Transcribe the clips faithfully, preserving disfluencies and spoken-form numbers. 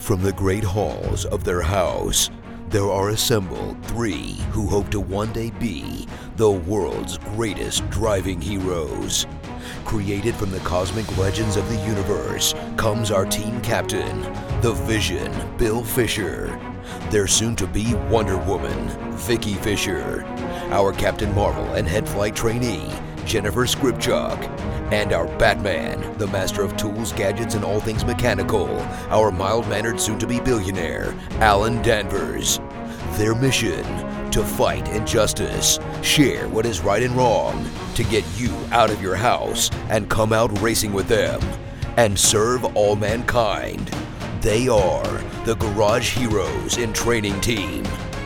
From the great halls of their house, there are assembled three who hope to one day be the world's greatest driving heroes. Created from the cosmic legends of the universe comes our team captain, the Vision, Bill Fisher. Their soon-to-be Wonder Woman, Vicky Fisher. Our Captain Marvel and head flight trainee, Jennifer Skripchuk. And our Batman, the master of tools, gadgets, and all things mechanical, our mild-mannered soon-to-be billionaire, Alan Danvers. Their mission, to fight injustice, share what is right and wrong, to get you out of your house and come out racing with them, and serve all mankind. They are the Garage Heroes in Training Team.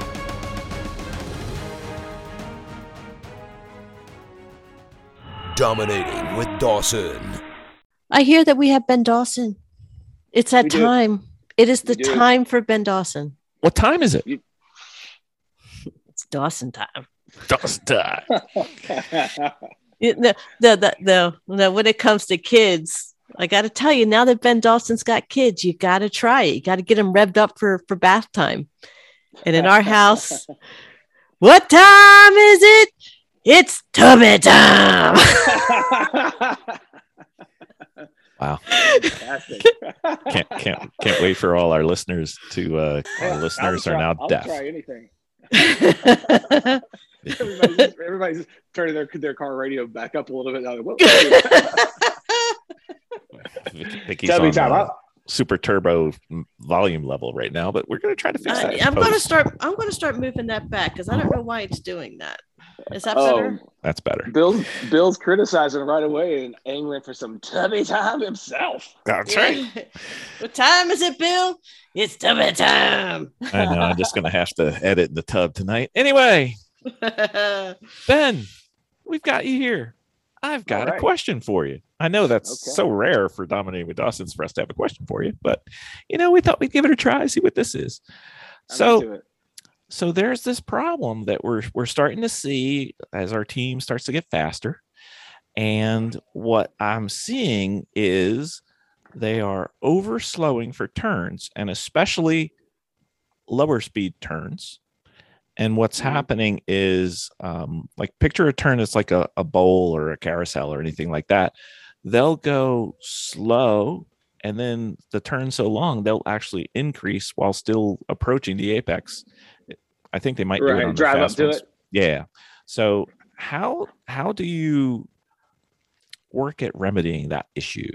Dominating with Dawson. I hear that we have Ben Dawson. It's that time. It is the time for Ben Dawson. What time is it? It's Dawson time. Dawson time. the, the, the, the, the, when it comes to kids, I got to tell you, now that Ben Dawson's got kids, you got to try it. You got to get them revved up for, for bath time. And in our house, what time is it? It's tubby time. Wow. can't can't can't wait for all our listeners to uh our listeners try, are now I'll deaf. Try anything. everybody's, just, everybody's just turning their their car radio back up a little bit. Now. What, Vicky's on uh, super turbo volume level right now, but we're going to try to fix uh, that. I'm going to start. I'm going to start moving that back because I don't know why it's doing that. Is that oh, better? That's better. Bill's Bill's criticizing right away and angling for some tubby time himself. That's right. What time is it, Bill? It's tubby time. I know. I'm just going to have to edit the tub tonight. Anyway, Ben, we've got you here. I've got right. a question for you. I know that's okay. so rare for Dominating with Dawson's for us to have a question for you, but you know, we thought we'd give it a try, see what this is. I'm so, so there's this problem that we're we're starting to see as our team starts to get faster, and what I'm seeing is they are over slowing for turns, and especially lower speed turns. And what's mm-hmm. happening is um, like picture a turn that's like a, a bowl or a carousel or anything like that. They'll go slow, and then the turn so long, they'll actually increase while still approaching the apex. I think they might right. do it on drive the up fast to ones. it. Yeah. So how how do you work at remedying that issue?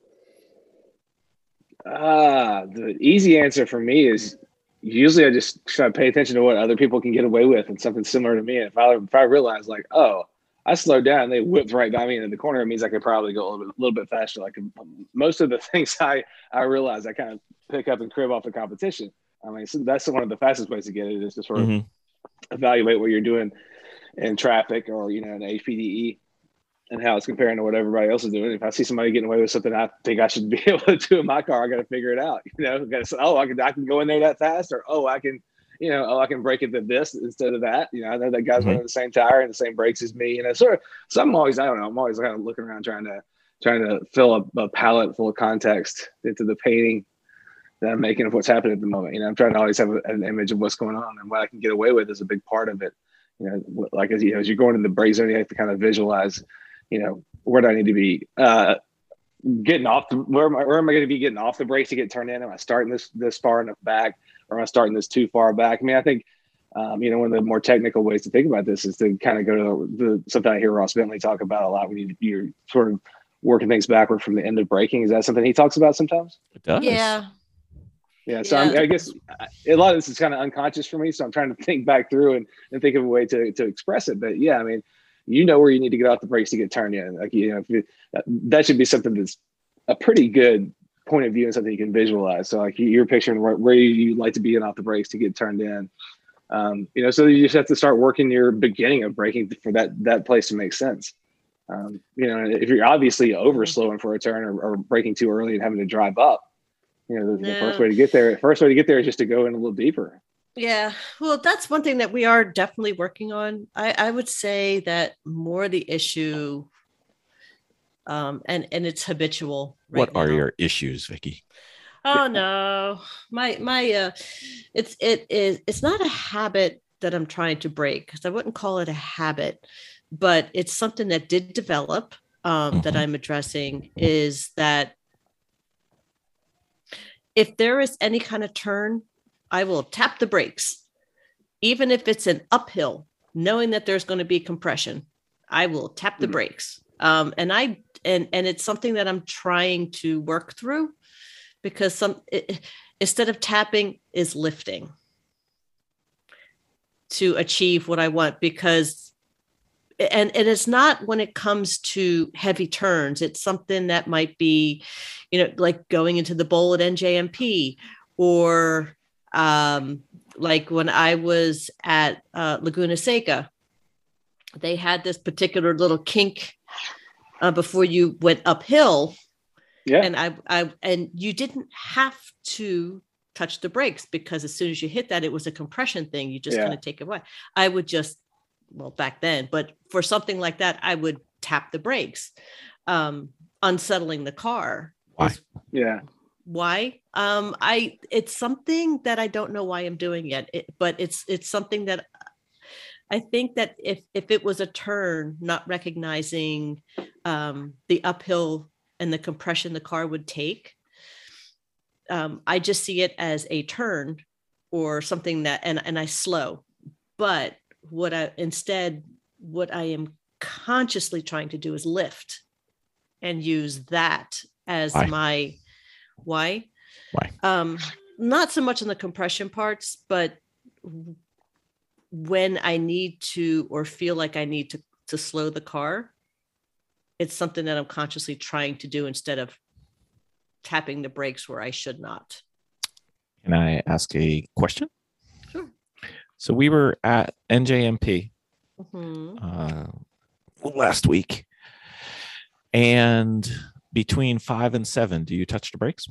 Uh, the easy answer for me is usually I just try to pay attention to what other people can get away with and something similar to me. And if I if I realize like, oh, I slowed down, they whipped right by me into the corner, it means I could probably go a little bit, a little bit faster. Like most of the things I I realize I kind of pick up and crib off the competition. I mean, so that's one of the fastest ways to get it is to sort of mm-hmm. evaluate what you're doing in traffic or, you know, in H P D E and how it's comparing to what everybody else is doing. If I see somebody getting away with something I think I should be able to do in my car, I got to figure it out. You know, got to say, oh, I can, I can go in there that fast, or, oh, I can, you know, oh, I can brake it at this instead of that. You know, I know that guy's mm-hmm. running the same tire and the same brakes as me. You know, sort of, so I'm always, I don't know, I'm always kind of looking around trying to, trying to fill a, a palette full of context into the painting that I'm making of what's happening at the moment. You know, I'm trying to always have a, an image of what's going on, and what I can get away with is a big part of it. You know, like as you know, as you're going in the brake zone, you have to kind of visualize, you know, where do I need to be uh, getting off the, where am I, where am I going to be getting off the brakes to get turned in? Am I starting this, this far enough back, or am I starting this too far back? I mean, I think, um, you know, one of the more technical ways to think about this is to kind of go to the, something I hear Ross Bentley talk about a lot when you, you're sort of working things backward from the end of braking. Is that something he talks about sometimes? It does. Yeah. Yeah, so yeah. I'm, I guess a lot of this is kind of unconscious for me, so I'm trying to think back through and, and think of a way to to express it. But yeah, I mean, you know where you need to get off the brakes to get turned in. Like, you know, if you, that should be something that's a pretty good point of view and something you can visualize. So like you're picturing where, where you like to be in off the brakes to get turned in. Um, you know, so you just have to start working your beginning of braking for that that place to make sense. Um, you know, if you're obviously over slowing for a turn or, or braking too early and having to drive up, you know, the, the yeah. first way to get there, first way to get there is just to go in a little deeper. Yeah. Well, that's one thing that we are definitely working on. I, I would say that more the issue, um, and, and it's habitual. Right what now. are your issues, Vicky? Oh no, my my uh, it's it is it's not a habit that I'm trying to break because I wouldn't call it a habit, but it's something that did develop um, that Mhm. I'm addressing. Is that if there is any kind of turn, I will tap the brakes, even if it's an uphill, knowing that there's going to be compression. I will tap the Mhm. brakes, um, and I and and it's something that I'm trying to work through because some it, instead of tapping is lifting to achieve what I want. Because and, and it's not when it comes to heavy turns, it's something that might be, you know, like going into the bowl at N J M P, or um, like when I was at uh, Laguna Seca, they had this particular little kink uh, before you went uphill. Yeah. And I, I, and you didn't have to touch the brakes because as soon as you hit that, it was a compression thing. You just Yeah. kind of take it away. I would just, well, back then, but for something like that, I would tap the brakes, um, unsettling the car. Why? Is Yeah. why? Um, I, it's something that I don't know why I'm doing yet, it, but it's, it's something that I think that if, if it was a turn, not recognizing um, the uphill and the compression the car would take, um, I just see it as a turn or something that, and, and I slow. But what I instead, what I am consciously trying to do is lift and use that as Why? my why. Why? Um, not so much on the compression parts, but when I need to or feel like I need to to slow the car, it's something that I'm consciously trying to do instead of tapping the brakes where I should not. Can I ask a question? Sure. So we were at N J M P Mm-hmm. uh, last week, and between five and seven, do you touch the brakes?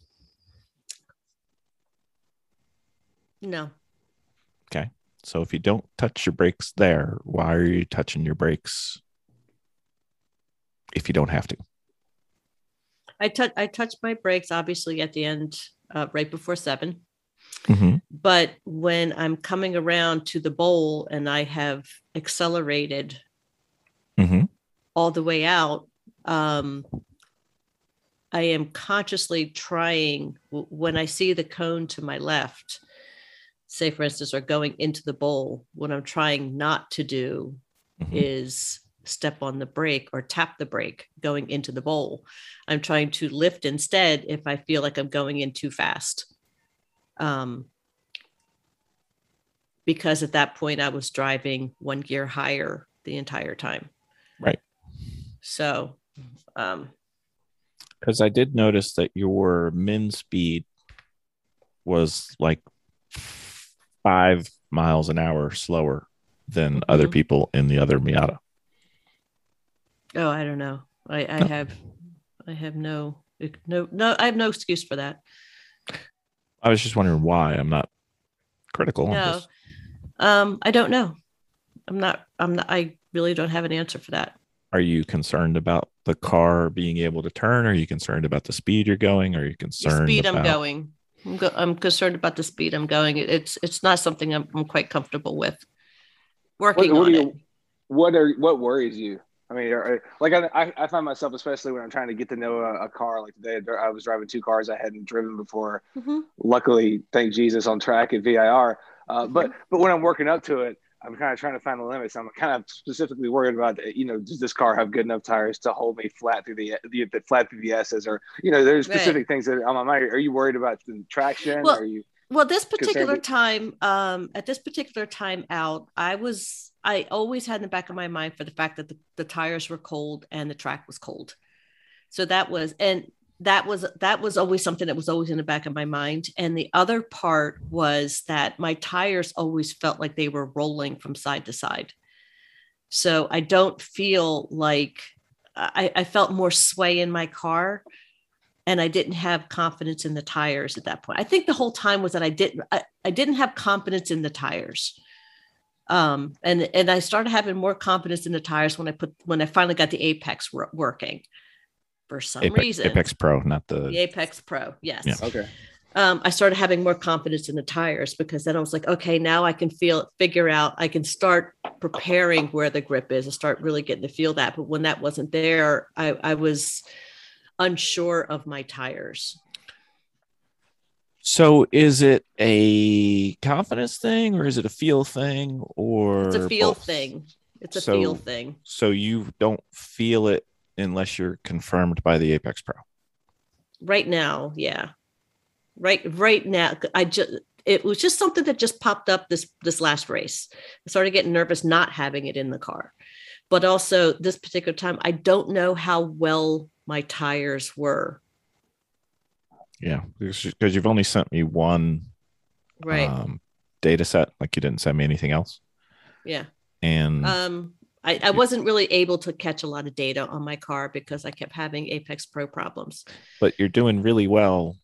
No. Okay. So if you don't touch your brakes there, why are you touching your brakes if you don't have to? I touch I touch my brakes obviously at the end, uh, right before seven. Mm-hmm. But when I'm coming around to the bowl and I have accelerated Mm-hmm. all the way out, um, I am consciously trying when I see the cone to my left, say for instance, or going into the bowl, what I'm trying not to do Mm-hmm. is step on the brake or tap the brake going into the bowl. I'm trying to lift instead if I feel like I'm going in too fast. Um, because at that point I was driving one gear higher the entire time. Right. So, um, because I did notice that your min speed was like five miles an hour slower than Mhm. other people in the other Miata. oh, I don't know. I, I No. have, I have no, no, no, I have no excuse for that. I was just wondering why. I'm not critical. I'm No, just- um, I don't know. I'm not, I'm not, I really don't have an answer for that. Are you concerned about the car being able to turn? Are you concerned about the speed you're going? Are you The concerned speed about I'm going. I'm, go- I'm concerned about the speed I'm going. It's, it's not something I'm, I'm quite comfortable with working What, what on are it. you? What are what worries you? I mean, are, like I, I I find myself, especially when I'm trying to get to know a, a car. Like today, I was driving two cars I hadn't driven before. Mm-hmm. Luckily, thank Jesus, on track at V I R. Uh, but but when I'm working up to it, I'm kind of trying to find the limits. I'm kind of specifically worried about, you know, does this car have good enough tires to hold me flat through the the, the flat through the S's, or you know, there's specific Right. things that are on my mind. Are you worried about the traction? Well, are you Well, this particular concerned? time, um, at this particular time out, I was, I always had in the back of my mind for the fact that the, the tires were cold and the track was cold. So that was, and that was, that was always something that was always in the back of my mind. And the other part was that my tires always felt like they were rolling from side to side. So I don't feel like I, I felt more sway in my car. And I didn't have confidence in the tires at that point. I think the whole time was that I didn't, I, I didn't have confidence in the tires. Um, and, and I started having more confidence in the tires when I put, when I finally got the Apex wor- working for some Apex, reason. Apex Pro, not the. The Apex Pro. Yes. Yeah. Okay. um, I started having more confidence in the tires, because then I was like, okay, now I can feel, figure out, I can start preparing where the grip is and start really getting to feel that. But when that wasn't there, I, I was unsure of my tires. So is it a confidence thing, or is it a feel thing, or It's a feel both? thing. It's a So- feel thing. So you don't feel it unless you're confirmed by the Apex Pro. Right now, yeah. Right, right now, I just it was just something that just popped up this this last race. I started getting nervous not having it in the car, but also this particular time, I don't know how well my tires were. Yeah, because you've only sent me one Right. um, data set. Like, you didn't send me anything else. Yeah. And Um, I, I wasn't really able to catch a lot of data on my car because I kept having Apex Pro problems. but you're doing really well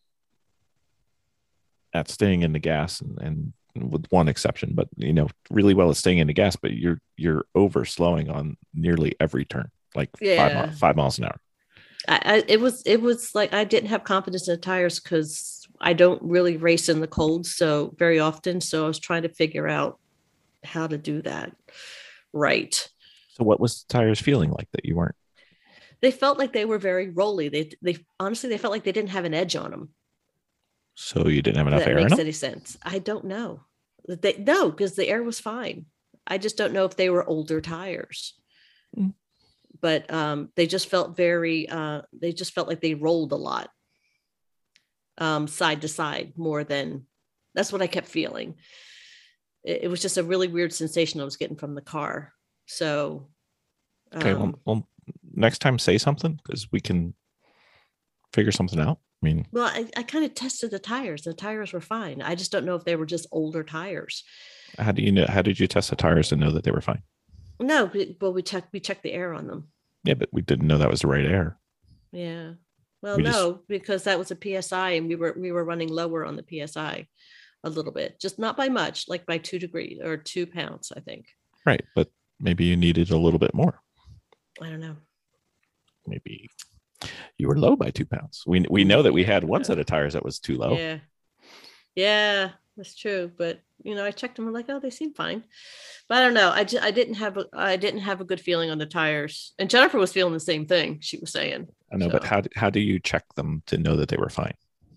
at staying in the gas, and, and with one exception, but you know, really well at staying in the gas. But you're you're over slowing on nearly every turn, like five Yeah. mi- five miles an hour. I, I, it was it was like I didn't have confidence in the tires because I don't really race in the cold so very often. So I was trying to figure out how to do that right. So what was the tires feeling like that you weren't? They felt like they were very rolly. They they honestly they felt like they didn't have an edge on them. So you didn't have If enough that air in makes them? any sense. I don't know. They, no, because the air was fine. I just don't know if they were older tires. Mm. But um, they just felt very, uh, they just felt like they rolled a lot, um, side to side, more than, that's what I kept feeling. It, it was just a really weird sensation I was getting from the car. So, Okay, um, well, well, next time say something, because we can figure something out. I mean, well, I, I kind of tested the tires. The tires were fine. I just don't know if they were just older tires. how do you know? How did you test the tires to know that they were fine? No, but, well, we checked, we checked the air on them. Yeah, but we didn't know that was the right air. Yeah. Well, We just- no, because that was a P S I and we were, we were running lower on the P S I a little bit, just not by much, like by two degrees or two pounds, I think. Right, but maybe you needed a little bit more. I don't know. Maybe you were low by two pounds. We we know that we had one Yeah. set of tires that was too low. Yeah. Yeah, that's true. But you know, I checked them. I'm like, oh, they seem fine. But I don't know. I just I didn't have a I didn't have a good feeling on the tires. And Jennifer was feeling the same thing. She was saying. I know, but So. how how do you check them to know that they were fine?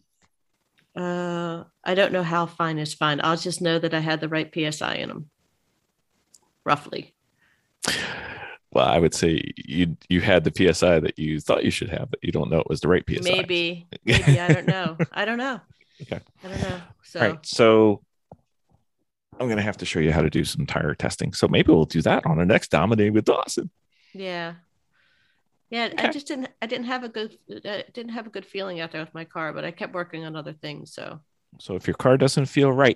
Uh, I don't know how fine is fine. I'll just know that I had the right P S I in them, roughly. Well, I would say you you had the P S I that you thought you should have, but you don't know it was the right P S I. Maybe, maybe I don't know. I don't know. Okay. I don't know. So All right. So I'm gonna have to show you how to do some tire testing. So maybe we'll do that on our next Dominating with Dawson. yeah, yeah. Okay. I just didn't. I didn't have a good. I didn't have a good feeling out there with my car, but I kept working on other things. So So if your car doesn't feel right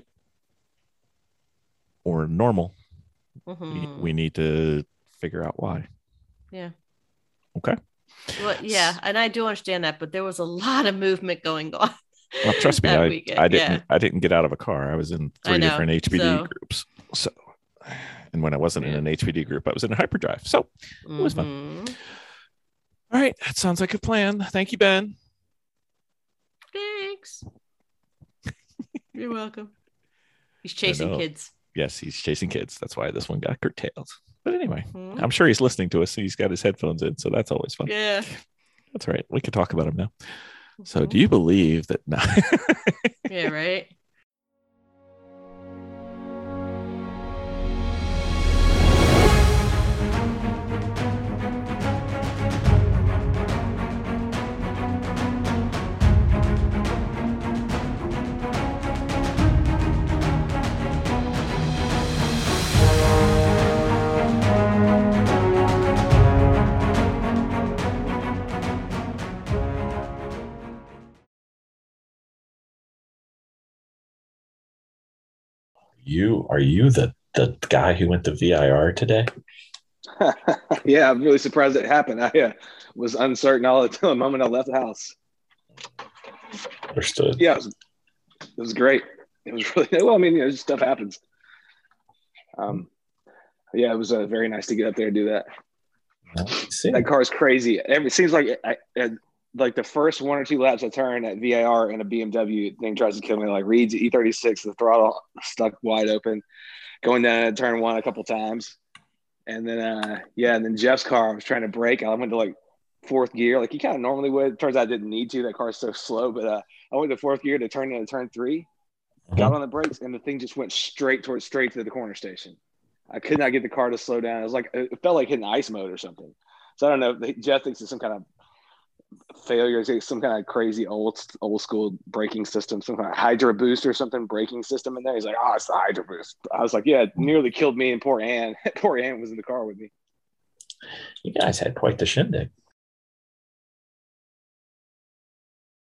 or normal, we, mhm. we need to figure out why. yeah. Okay. Well, yeah, and I do understand that, but there was a lot of movement going on. Well, trust me, that I, weekend. I didn't Yeah. I didn't get out of a car. I was in I three know. different H P D So- groups. So and when I wasn't in Yeah. an H P D group, I was in a hyperdrive. So it was fun. Mhm. all right, that sounds like a plan. Thank you, Ben. Thanks. You're welcome. He's chasing know. kids. Yes, he's chasing kids. That's why this one got curtailed. But anyway, Mhm. I'm sure he's listening to us. He's got his headphones in, so that's always fun. Yeah. That's all right. We can talk about him now. So, Mhm. do you believe that? No. Yeah, right. you are you the the guy who went to V I R today? Yeah, I'm really surprised it happened. I uh, was uncertain all until the moment I left the house. Understood. Yeah, it was, it was great. It was really well. I mean, you know, just stuff happens. Um, yeah, it was uh, very nice to get up there and do that. See. That car is crazy. Every seems like I, I, like the first one or two laps I turn at V A R in a B M W thing tries to kill me. Like Reed's E thirty-six, the throttle stuck wide open, going down turn one a couple times. And then, uh, yeah, and then Jeff's car, I was trying to brake. I went to like fourth gear, like he kind of normally would. Turns out I didn't need to. That car's so slow. But uh, I went to fourth gear to turn into turn three, Uh-huh. got on the brakes, and the thing just went straight towards straight to the corner station. I could not get the car to slow down. It was like it felt like hitting ice mode or something. So I don't know. Jeff thinks it's some kind of failure, some kind of crazy old old school braking system, some kind of Hydro Boost or something braking system in there. He's like, oh, it's the Hydro Boost. I was like, yeah, it nearly killed me and poor Ann. Poor Ann was in the car with me. You guys had quite the shindig.